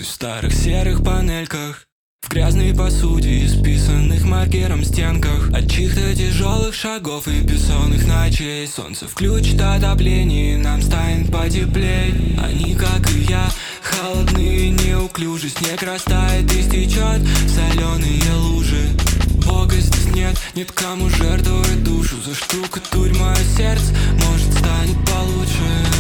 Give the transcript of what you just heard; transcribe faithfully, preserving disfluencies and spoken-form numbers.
в старых серых панельках, в грязной посуде, исписанных маркером стенках. От чьих-то тяжелых шагов и бессонных ночей солнце включит отопление, и нам станет потеплей. Они, как и я, холодные, неуклюжи. Снег растает и стечет в соленые лужи. Бога здесь нет, нет кому жертвовать душу. Заштукатурь мое сердце, может станет получше.